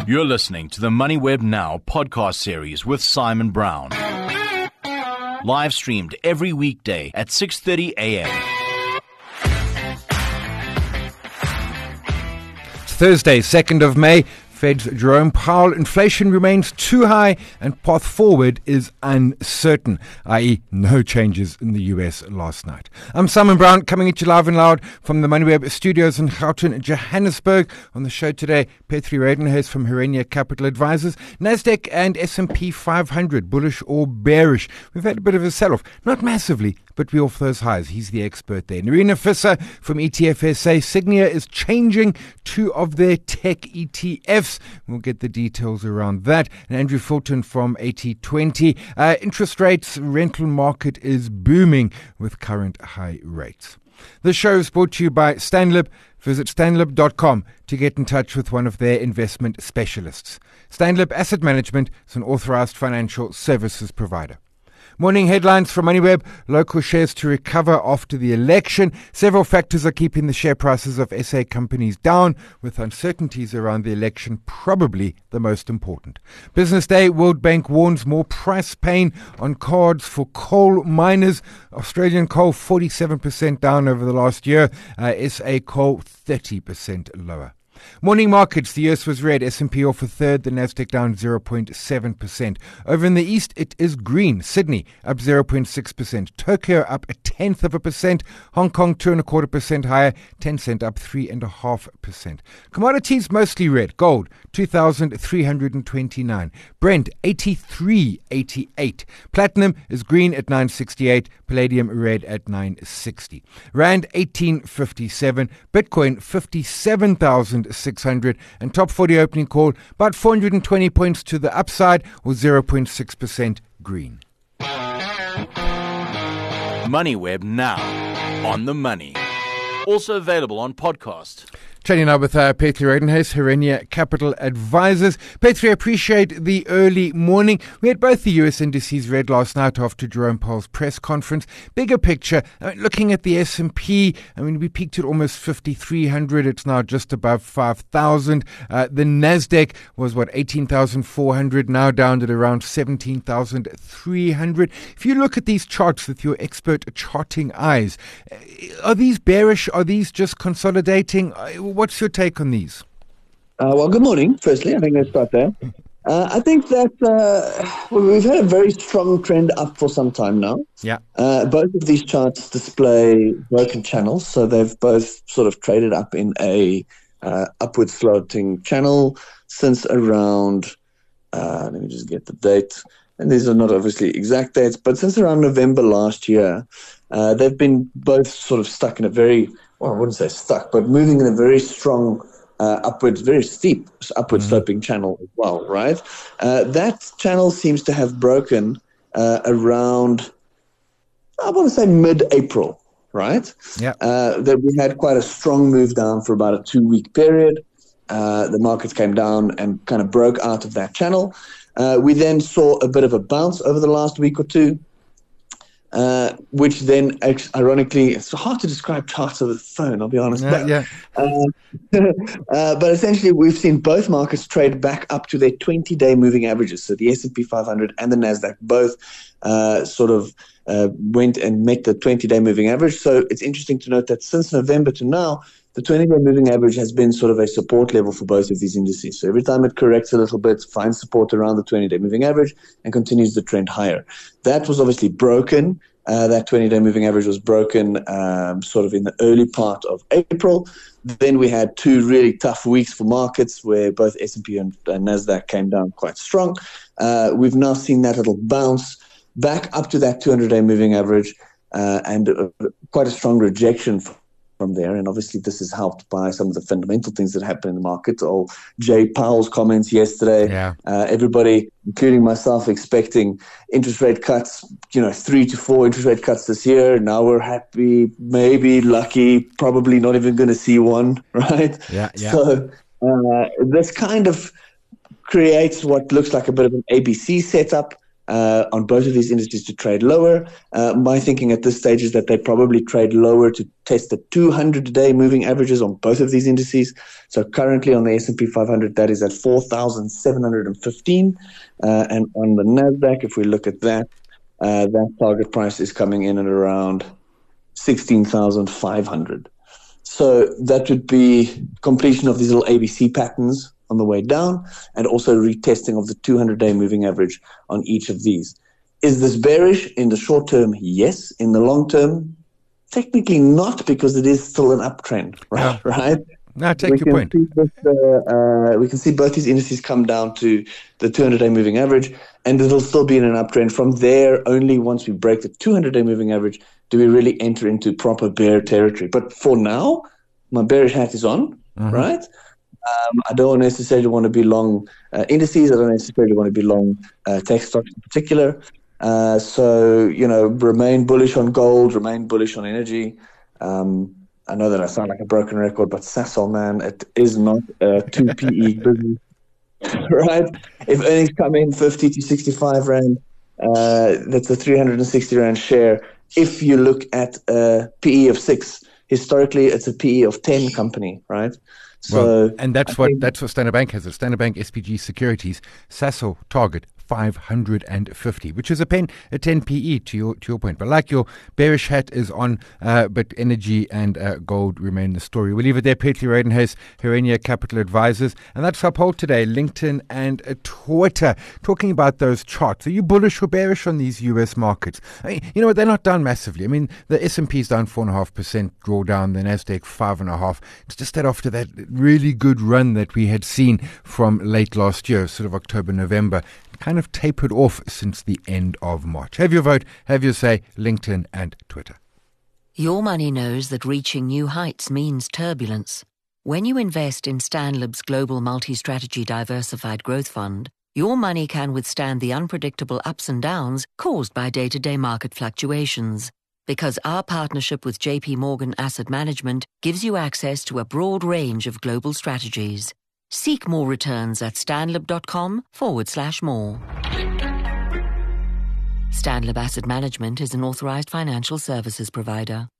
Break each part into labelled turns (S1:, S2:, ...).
S1: You're listening to the MoneyWeb Now podcast series with Simon Brown. Live streamed every weekday at 6:30 a.m.
S2: It's Thursday, 2nd of May. Fed's Jerome Powell, inflation remains too high and path forward is uncertain, i.e. no changes in the US last night. I'm Simon Brown, coming at you live and loud from the MoneyWeb studios in Gauteng, Johannesburg. On the show today, Petri Redenhuis from Herenia Capital Advisors. Nasdaq and S&P 500, bullish or bearish. We've had a bit of a sell-off, not massively, but we're off those highs. He's the expert there. Narina Visser from ETFSA. Signia is changing two of their tech ETFs. We'll get the details around that. And Andrew Fulton from 8020. Interest rates, rental market is booming with current high rates. The show is brought to you by Stanlib. Visit stanlib.com to get in touch with one of their investment specialists. Stanlib Asset Management is an authorized financial services provider. Morning headlines from MoneyWeb. Local shares to recover after the election. Several factors are keeping the share prices of SA companies down, with uncertainties around the election probably the most important. Business Day, World Bank warns more price pain on cards for coal miners. Australian coal 47% down over the last year. SA coal 30% lower. Morning markets, the US was red, S&P off a third, the Nasdaq down 0.7%. Over in the east, it is green. Sydney up 0.6%. Tokyo up 0.1%. Hong Kong 2.25% higher. Tencent up 3.5%. Commodities mostly red. Gold 2,329. Brent 83.88. Platinum is green at 968. Palladium red at 960. Rand 1857. Bitcoin 57,600. And top 40 opening call about 420 points to the upside or 0.6% green.
S1: MoneyWeb Now, on the money. Also available on podcast.
S2: Chatting now with Petri Redenhuis, Herenia Capital Advisors. Petri, I appreciate the early morning. We had both the US indices red last night after Jerome Powell's press conference. Bigger picture, looking at the S&P, we peaked at almost 5,300. It's now just above 5,000. The Nasdaq was, 18,400, now down at around 17,300. If you look at these charts with your expert charting eyes, are these bearish? Are these just consolidating? What's your take on these?
S3: Well, good morning, firstly. I think let's start there. I think that we've had a very strong trend up for some time now.
S2: Yeah.
S3: Both of these charts display broken channels, so they've both sort of traded up in a upward sloping channel since around, let me just get the date, and these are not obviously exact dates, but since around November last year, they've been both sort of stuck in a very, well, I wouldn't say stuck, but moving in a very strong very steep upward sloping channel as well, right? That channel seems to have broken around, I want to say mid-April, right?
S2: Yeah.
S3: That we had quite a strong move down for about a 2-week period. The markets came down and kind of broke out of that channel. We then saw a bit of a bounce over the last week or two. Which then, ironically, it's hard to describe charts over the phone, I'll be honest. But essentially, we've seen both markets trade back up to their 20-day moving averages. So the S&P 500 and the Nasdaq both went and met the 20-day moving average. So it's interesting to note that since November to now, the 20-day moving average has been sort of a support level for both of these indices. So every time it corrects a little bit, finds support around the 20-day moving average and continues the trend higher. That was obviously broken. That 20-day moving average was broken sort of in the early part of April. Then we had 2 really tough weeks for markets where both S&P and Nasdaq came down quite strong. We've now seen that little bounce back up to that 200-day moving average and quite a strong rejection from there. And obviously this is helped by some of the fundamental things that happen in the market. Jay Powell's comments yesterday, everybody, including myself, expecting interest rate cuts, 3 to 4 interest rate cuts this year. Now we're happy, maybe lucky, probably not even going to see one, right?
S2: Yeah.
S3: So this kind of creates what looks like a bit of an ABC setup on both of these indices to trade lower. My thinking at this stage is that they probably trade lower to test the 200-day moving averages on both of these indices. So currently on the S&P 500, that is at 4,715. And on the NASDAQ, if we look at that, that target price is coming in at around 16,500. So that would be completion of these little ABC patterns on the way down, and also retesting of the 200-day moving average on each of these. Is this bearish? In the short term, yes. In the long term, technically not, because it is still an uptrend, right?
S2: Yeah.
S3: Right?
S2: No, take your point.
S3: We can see both these indices come down to the 200-day moving average, and it'll still be in an uptrend. From there, only once we break the 200-day moving average do we really enter into proper bear territory. But for now, my bearish hat is on, right? I don't necessarily want to be long indices. I don't necessarily want to be long tech stocks in particular. So, remain bullish on gold, remain bullish on energy. I know that I sound like a broken record, but Sasol, man, it is not a 2 PE business, right? If earnings come in 50 to 65 Rand, that's a 360 Rand share. If you look at a PE of 6, historically, it's a PE of 10 company, right? So,
S2: and that's what Standard Bank has. Standard Bank SPG Securities, Sasol target 550, which is a 10 PE to your point. But like your bearish hat is on, but energy and gold remain the story. We'll leave it there. Petri Radenhuis, Herenia Capital Advisors. And that's our poll today, LinkedIn and Twitter, talking about those charts. Are you bullish or bearish on these US markets? I mean, you know what? They're not down massively. I mean, the S&P is down 4.5%, drawdown, the NASDAQ 5.5%. It's just that after that really good run that we had seen from late last year, sort of October, November, kind of tapered off since the end of March. Have your vote, have your say, LinkedIn and Twitter.
S4: Your money knows that reaching new heights means turbulence. When you invest in Stanlib's Global Multi-Strategy Diversified Growth Fund, your money can withstand the unpredictable ups and downs caused by day-to-day market fluctuations. Because our partnership with JP Morgan Asset Management gives you access to a broad range of global strategies. Seek more returns at stanlib.com/more. Stanlib Asset Management is an authorized financial services provider.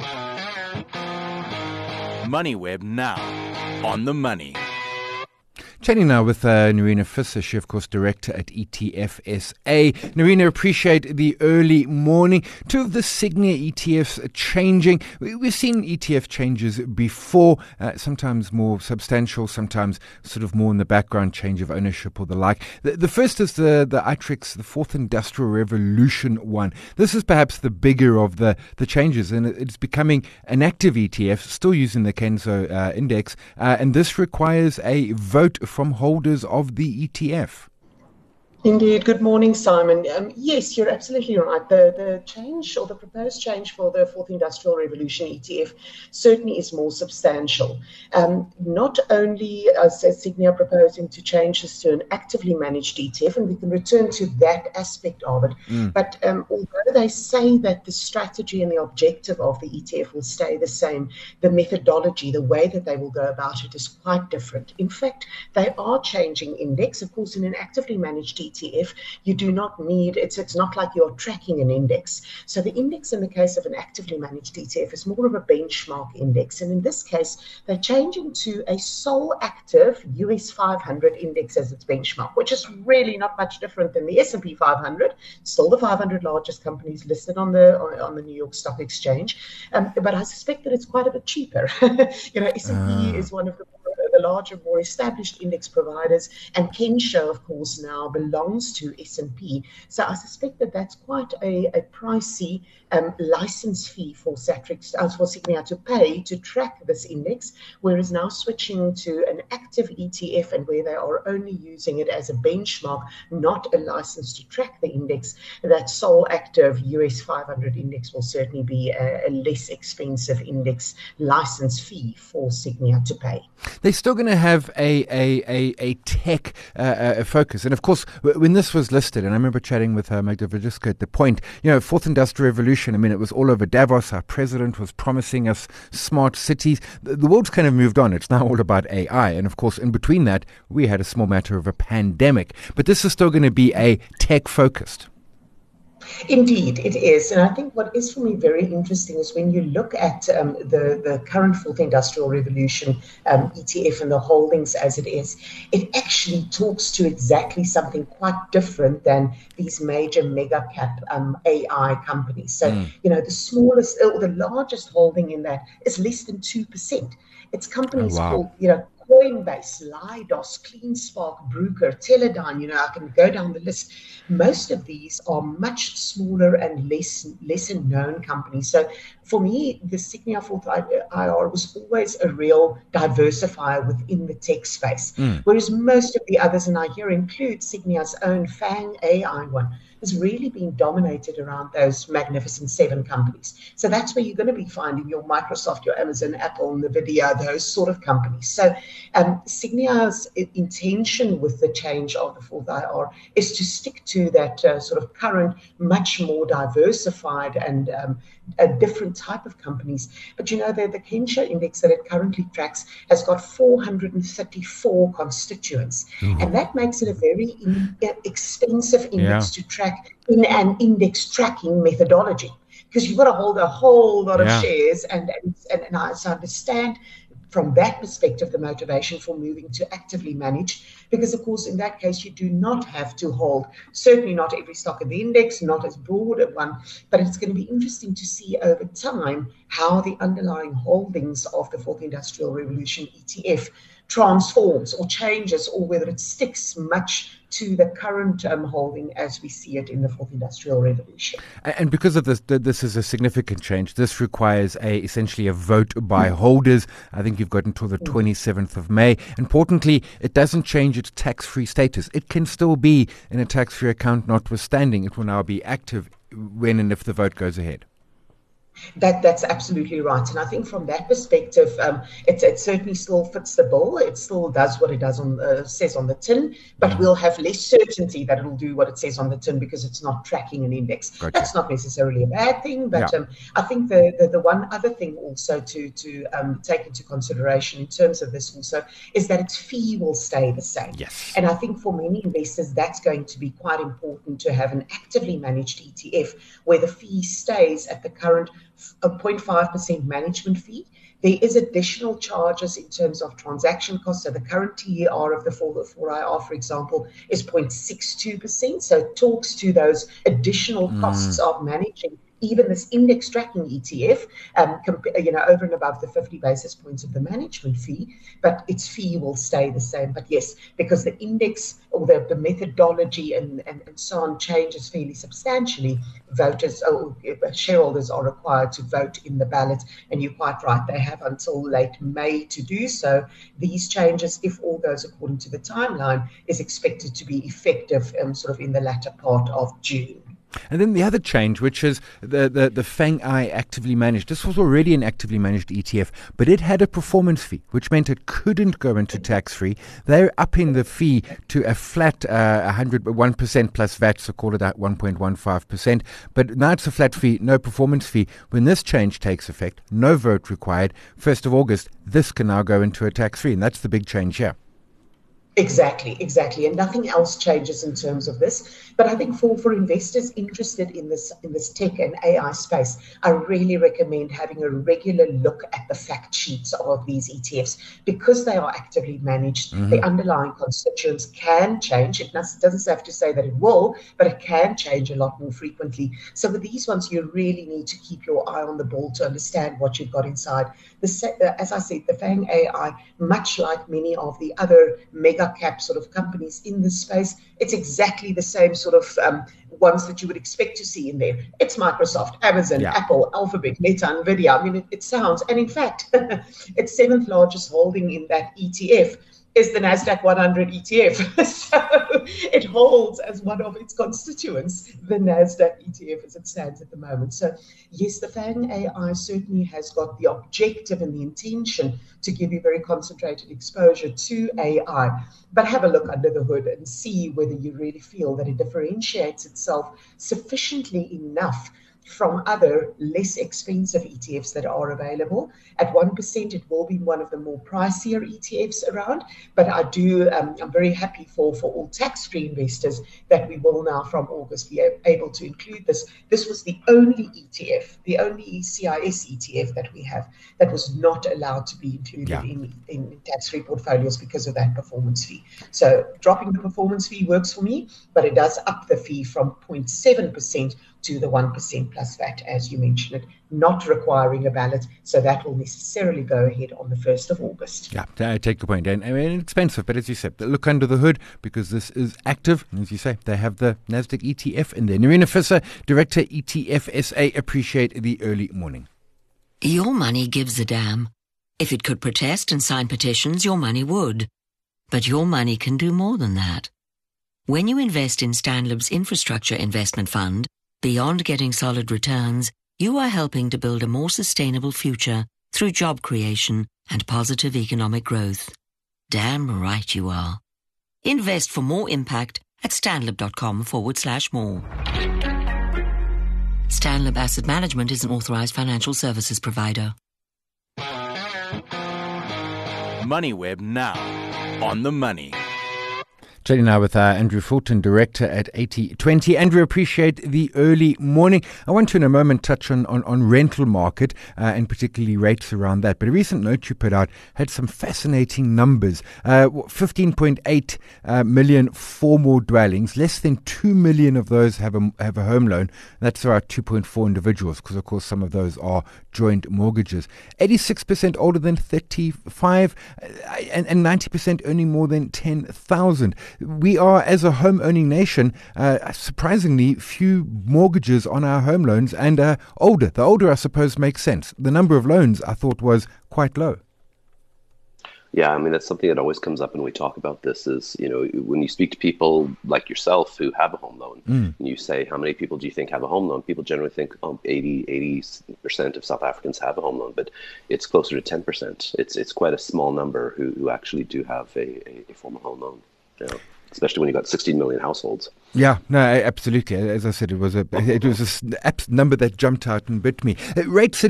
S1: MoneyWeb now, on the money.
S2: Chatting now with Nerina Visser, she of course director at ETF SA. Nerina, appreciate the early morning. Two of the Signia ETFs are changing. We've seen ETF changes before, sometimes more substantial, sometimes sort of more in the background, change of ownership or the like. The first is the ITRIX, the Fourth Industrial Revolution one. This is perhaps the bigger of the changes, and it's becoming an active ETF, still using the Kenzo index, and this requires a vote from holders of the ETF.
S5: Indeed. Good morning, Simon. Yes, you're absolutely right. The change, or the proposed change for the Fourth Industrial Revolution ETF, certainly is more substantial. Not only is Signia proposing to change this to an actively managed ETF, and we can return to that aspect of it, but although they say that the strategy and the objective of the ETF will stay the same, the methodology, the way that they will go about it is quite different. In fact, they are changing index. Of course, in an actively managed ETF, you do not need, it's not like you're tracking an index. So the index in the case of an actively managed ETF is more of a benchmark index. And in this case, they're changing to a sole active US 500 index as its benchmark, which is really not much different than the S&P 500, still the 500 largest companies listed on the New York Stock Exchange. But I suspect that it's quite a bit cheaper. S&P is one of the larger, more established index providers, and Kensho, of course, now belongs to S&P. So I suspect that that's quite a pricey license fee for Signia to pay to track this index, whereas now switching to an active ETF and where they are only using it as a benchmark, not a license to track the index, that sole active US 500 index will certainly be a less expensive index license fee for Signia to pay.
S2: They still still going to have a tech focus. And of course, when this was listed, and I remember chatting with Magda Vajiska at the point, fourth industrial revolution, I mean, it was all over Davos. Our president was promising us smart cities. The world's kind of moved on. It's now all about AI. And of course, in between that, we had a small matter of a pandemic. But this is still going to be a tech focused.
S5: Indeed, it is. And I think what is for me very interesting is when you look at the current fourth industrial revolution ETF and the holdings as it is, it actually talks to exactly something quite different than these major mega cap AI companies. So, the smallest or the largest holding in that is less than 2%. It's companies called, Coinbase, Leidos, CleanSpark, Bruker, Teledyne, I can go down the list. Most of these are much smaller and lesser known companies. So for me, the Signia Fourth IR was always a real diversifier within the tech space. Whereas most of the others, and I here include Signia's own FANG AI one, has really been dominated around those magnificent 7 companies. So that's where you're going to be finding your Microsoft, your Amazon, Apple, NVIDIA, those sort of companies. So Signia's intention with the change of the Fourth IR is to stick to that sort of current, much more diversified and a different type of companies. But the Kensho index that it currently tracks has got 434 constituents. And that makes it a very expensive index to track in an index tracking methodology, because you've got to hold a whole lot of shares. And I understand from that perspective the motivation for moving to actively manage, because of course in that case you do not have to hold, certainly not every stock in the index, not as broad a one, but it's going to be interesting to see over time how the underlying holdings of the Fourth Industrial Revolution ETF transforms or changes, or whether it sticks much to the current holding as we see it in the Fourth Industrial Revolution.
S2: And because of this, this is a significant change. This requires essentially a vote by holders. I think you've got until the 27th of May. Importantly, it doesn't change its tax-free status. It can still be in a tax-free account, notwithstanding. It will now be active when and if the vote goes ahead.
S5: That's absolutely right. And I think from that perspective, it certainly still fits the bill. It still does what it does says on the tin, but we'll have less certainty that it'll do what it says on the tin because it's not tracking an index. Gotcha. That's not necessarily a bad thing, but I think the one other thing also to take into consideration in terms of this also is that its fee will stay the same.
S2: Yes.
S5: And I think for many investors, that's going to be quite important to have an actively managed ETF where the fee stays at the current 0.5% management fee. There is additional charges in terms of transaction costs. So the current TER of the 4IR, for example, is 0.62%. So it talks to those additional costs of managing even this index tracking ETF, over and above the 50 basis points of the management fee, but its fee will stay the same. But yes, because the index or the methodology and so on changes fairly substantially, voters or shareholders are required to vote in the ballot. And you're quite right, they have until late May to do so. These changes, if all goes according to the timeline, is expected to be effective sort of in the latter part of June.
S2: And then the other change, which is the FANG-I actively managed. This was already an actively managed ETF, but it had a performance fee, which meant it couldn't go into tax-free. They're upping the fee to a flat 1% plus VAT, so call it at 1.15%. But now it's a flat fee, no performance fee. When this change takes effect, no vote required, 1st of August, this can now go into a tax-free. And that's the big change here.
S5: Exactly. And nothing else changes in terms of this. But I think for investors interested in this tech and AI space, I really recommend having a regular look at the fact sheets of these ETFs because they are actively managed. The underlying constituents can change. It doesn't have to say that it will, but it can change a lot more frequently. So with these ones, you really need to keep your eye on the ball to understand what you've got inside. As I said, the FANG AI, much like many of the other mega cap sort of companies in this space, it's exactly the same sort of ones that you would expect to see in there. It's Microsoft, Amazon, Apple, Alphabet, Meta, NVIDIA. I mean, it sounds, and in fact, its 7th largest holding in that ETF is the NASDAQ 100 ETF. So it holds as one of its constituents the NASDAQ ETF as it stands at the moment. So yes, the FANG AI certainly has got the objective and the intention to give you very concentrated exposure to AI. But have a look under the hood and see whether you really feel that it differentiates itself sufficiently enough from other less expensive ETFs that are available. At 1%, it will be one of the more pricier ETFs around, but I'm very happy for all tax-free investors that we will now from August be able to include this. This was the only ETF, the only CIS ETF that we have that was not allowed to be included in tax-free portfolios because of that performance fee. So dropping the performance fee works for me, but it does up the fee from 0.7% to the 1% plus VAT, as you mentioned it, not requiring a ballot. So that will necessarily go ahead on the 1st of August.
S2: Yeah, I take your point. And I mean, it's expensive, but as you said, look under the hood because this is active. And as you say, they have the NASDAQ ETF in there. Nerina Visser, Director, ETF SA, appreciate the early morning.
S4: Your money gives a damn. If it could protest and sign petitions, your money would. But your money can do more than that. When you invest in Stanlib's Infrastructure Investment Fund, beyond getting solid returns, you are helping to build a more sustainable future through job creation and positive economic growth. Damn right you are. Invest for more impact at stanlib.com/more. Stanlib Asset Management is an authorized financial services provider.
S1: MoneyWeb now on the money.
S2: Chatting now with Andrew Fulton, Director at 8020. Andrew, appreciate the early morning. I want to in a moment touch on rental market and particularly rates around that. But a recent note you put out had some fascinating numbers. 15.8 million formal dwellings. Less than 2 million of those have a home loan. That's around 2.4 individuals because, of course, some of those are joint mortgages. 86% older than 35 and 90% earning more than 10,000. We are, as a home-owning nation, surprisingly few mortgages on our home loans and older. The older, I suppose, makes sense. The number of loans, I thought, was quite low.
S6: Yeah, I mean, that's something that always comes up when we talk about this is, you know, when you speak to people like yourself who have a home loan, and you say, how many people do you think have a home loan? People generally think 80% of South Africans have a home loan, but it's closer to 10%. It's quite a small number who actually do have a formal home loan, you know, especially when you've got 16 million households.
S2: Yeah, no, absolutely. As I said, it was a number that jumped out and bit me. Rates at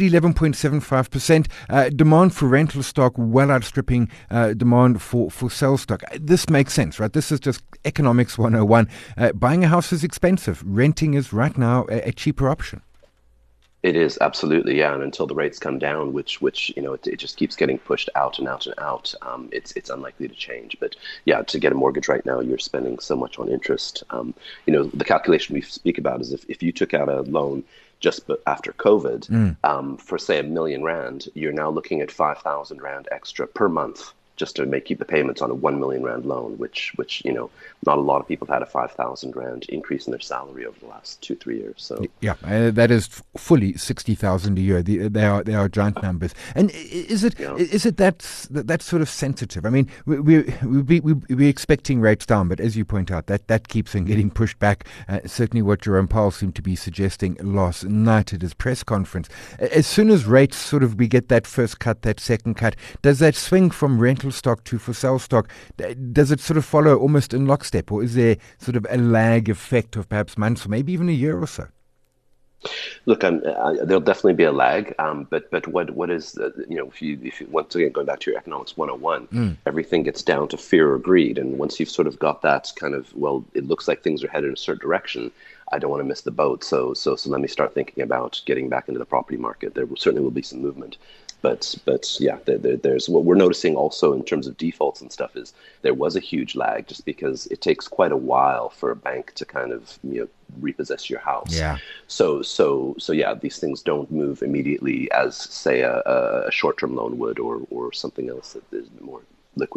S2: 11.75%. Demand for rental stock well outstripping demand for sell stock. This makes sense, right? This is just economics 101. Buying a house is expensive. Renting is right now a cheaper option.
S6: It is, absolutely, yeah. And until the rates come down, which you know, it just keeps getting pushed out and out and out, it's unlikely to change. But yeah, to get a mortgage right now, you're spending so much on interest. You know, the calculation we speak about is if you took out a loan just after COVID for, say, R1 million, you're now looking at 5,000 Rand extra per month just to keep the payments on a R1 million loan, which you know, not a lot of people have had a 5,000 Rand increase in their salary over the last 2-3 years. So
S2: yeah, that is fully 60,000 a year. They are giant numbers. And is it that sort of sensitive? I mean, we're expecting rates down, but as you point out, that keeps on getting pushed back. Certainly, what Jerome Powell seemed to be suggesting last night at his press conference. As soon as rates we get that first cut, that second cut, does that swing from rental stock to for sale stock? Does it sort of follow almost in lockstep, or is there sort of a lag effect of perhaps months or maybe even a year or so?
S6: Look, there'll definitely be a lag, but what is you know, if you once again going back to your economics 101, everything gets down to fear or greed, and once you've sort of got that kind of, well, it looks like things are headed in a certain direction, I don't want to miss the boat, so let me start thinking about getting back into the property market. There certainly will be some movement. But yeah, there's what we're noticing also in terms of defaults and stuff is there was a huge lag just because it takes quite a while for a bank to kind of, you know, repossess your house. Yeah. So yeah, these things don't move immediately as, say, a short-term loan would or something else that is more liquid.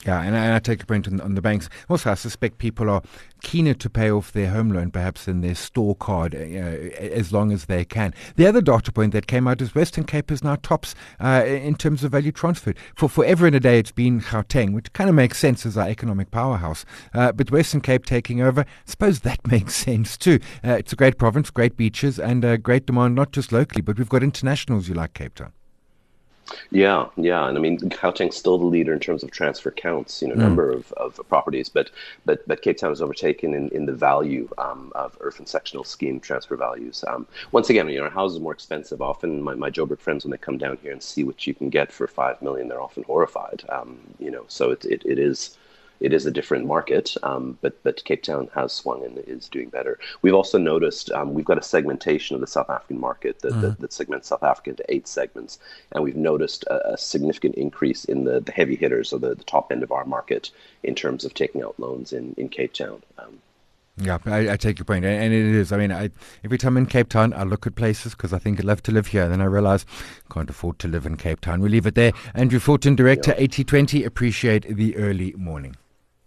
S2: Yeah, and I take a point on the banks. Also, I suspect people are keener to pay off their home loan perhaps than their store card as long as they can. The other data point that came out is Western Cape is now tops in terms of value transferred. For forever and a day it's been Gauteng, which kind of makes sense as our economic powerhouse. But Western Cape taking over, I suppose that makes sense too. It's a great province, great beaches, and great demand not just locally, but we've got internationals you like Cape Town.
S6: Yeah, and I mean, Gauteng's still the leader in terms of transfer counts, number of properties, but Cape Town is overtaken in the value of earth and sectional scheme transfer values. Once again, our houses are more expensive. Often, my Joburg friends, when they come down here and see what you can get for $5 million, they're often horrified. So it is a different market, but Cape Town has swung and is doing better. We've also noticed we've got a segmentation of the South African market that segments South Africa into 8 segments, and we've noticed a significant increase in the heavy hitters, or the top end of our market, in terms of taking out loans in Cape Town.
S2: Yeah, I take your point, and it is. I mean, every time in Cape Town, I look at places because I think I'd love to live here, and then I realize I can't afford to live in Cape Town. We'll leave it there. Andrew Fulton, Director, 8020. Appreciate the early morning.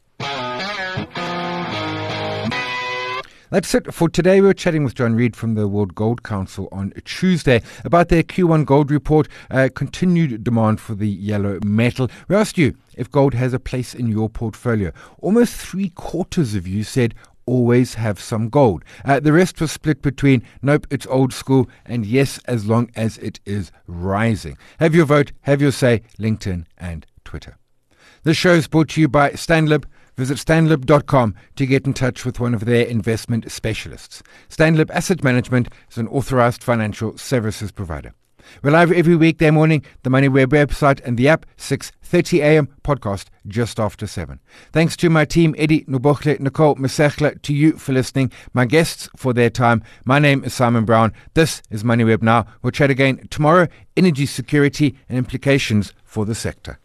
S2: That's it for today. We were chatting with John Reid from the World Gold Council on Tuesday about their Q1 gold report, continued demand for the yellow metal. We asked you if gold has a place in your portfolio. Almost 3/4 of you said always have some gold. The rest was split between nope, it's old school, and yes, as long as it is rising. Have your vote, have your say, LinkedIn and Twitter. This show is brought to you by Stanlib. Visit stanlib.com to get in touch with one of their investment specialists. Stanlib Asset Management is an authorized financial services provider. We're live every weekday morning, the MoneyWeb website and the app, 6:30 a.m. podcast just after 7. Thanks to my team, Eddie, Nobokle, Nicole, Mesechla, to you for listening, my guests for their time. My name is Simon Brown. This is MoneyWeb Now. We'll chat again tomorrow, energy security and implications for the sector.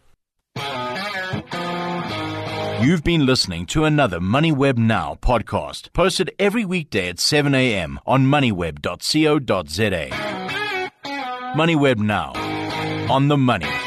S1: You've been listening to another MoneyWeb Now podcast, posted every weekday at 7 a.m. on moneyweb.co.za. MoneyWeb Now, on the money.